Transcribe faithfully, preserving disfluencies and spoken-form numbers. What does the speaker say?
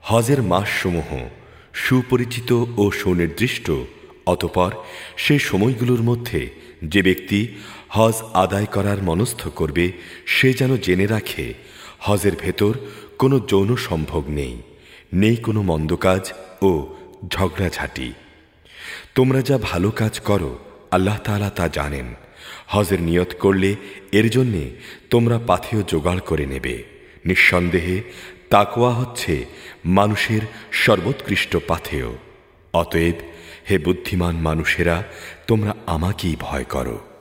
হজের মাসসমূহ সুপরিচিত ও সুনির্দিষ্ট। অতঃপর সে সময়গুলোর মধ্যে যে ব্যক্তি হজ আদায় করার মনস্থ করবে সে যেন জেনে রাখে হজের ভেতর কোনো যৌন সম্ভোগ নেই, নেই কোনো মন্দ কাজ ও ঝগড়াঝাঁটি। তোমরা যা ভালো কাজ করো আল্লাহ তাআলা তা জানেন। হজের নিয়ত করলে এর জন্যে তোমরা পাথেয় জোগাড় করে নেবে। নিঃসন্দেহে তাকওয়া হচ্ছে মানুষের সর্বোৎকৃষ্ট পাথেয়। অতএব হে বুদ্ধিমান মানুষেরা, তোমরা আমাকেই ভয় করো।